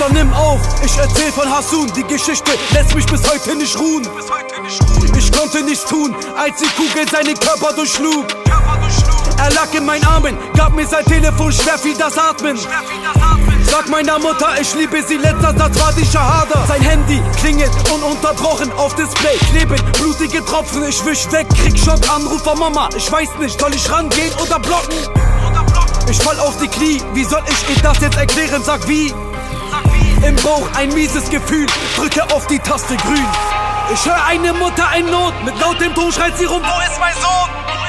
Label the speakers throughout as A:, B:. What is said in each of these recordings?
A: Bruder, nimm auf, ich erzähl von Hasun. Die Geschichte lässt mich bis heute nicht ruhen. Ich konnte nichts tun, als die Kugel seinen Körper durchschlug. Er lag in meinen Armen, gab mir sein Telefon, schwer fiel das Atmen. Sag meiner Mutter, ich liebe sie, letzter Satz war die Shahada. Sein Handy klingelt ununterbrochen auf Display, kleben blutige Tropfen, ich wisch weg, krieg Schock, Anruf von Mama. Ich weiß nicht, soll ich rangehen oder blocken? Ich fall auf die Knie, wie soll ich ihr das jetzt erklären, sag wie? Im Bauch ein mieses Gefühl, drücke auf die Taste grün. Ich hör eine Mutter in Not, mit lautem Ton schreit sie rum, wo ist mein Sohn?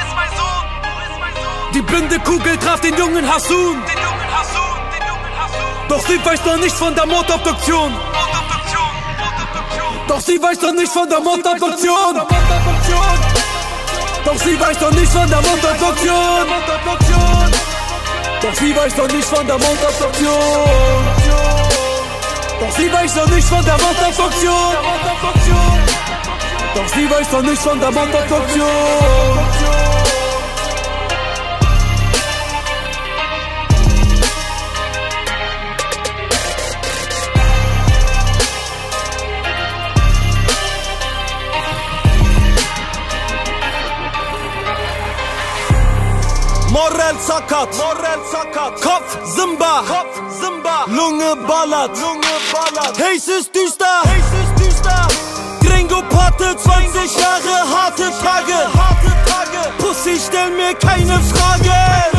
A: Die blinde Kugel traf den jungen Hasun. Doch sie weiß noch nichts von der Mordobduktion. Doch sie weiß noch nichts von der Mordobduktion. Doch sie weiß noch nichts von der Mordobduktion. Doch sie weiß noch nichts von der Mordobduktion. Doch sie weiß noch nichts von der Mordobduktion. Doch sie weiß noch nichts von der Mordobduktion. Morel zackert, Kopf Simba, Lunge ballert, hey, es ist düster, Gringo Pate, 20 Jahre, harte Tage, Pussy, stell mir keine Frage.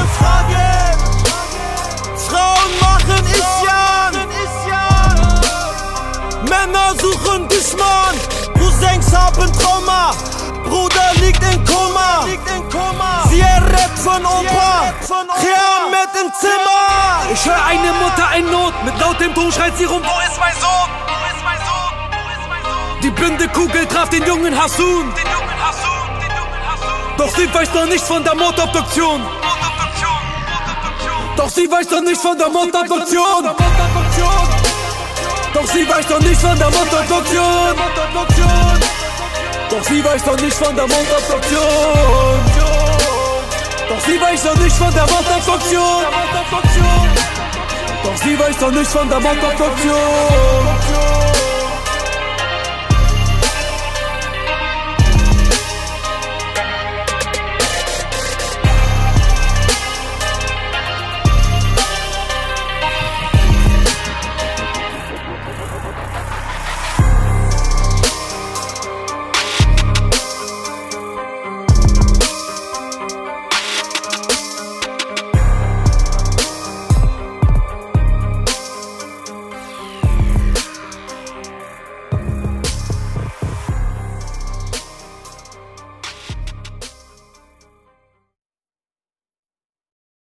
A: Frauen machen Isyan, Männer suchen dich, Mann. Cousins haben Trauma, Bruder liegt in Koma. Sie errät von Opa, Chiamet im Zimmer. Ich hör eine Mutter in Not, mit lautem Ton schreit sie rum, wo ist mein Sohn? Die blinde Kugel traf den jungen Hasun. Doch sie weiß noch nichts von der Mordobduktion. Doch sie weiß noch nichts von der Mordobduktion. Doch sie weiß noch nichts von der Mordobduktion. Doch sie weiß noch nichts von der Mordobduktion. Doch sie weiß noch nichts von der Mordobduktion. Doch sie weiß noch nichts von der Mordobduktion.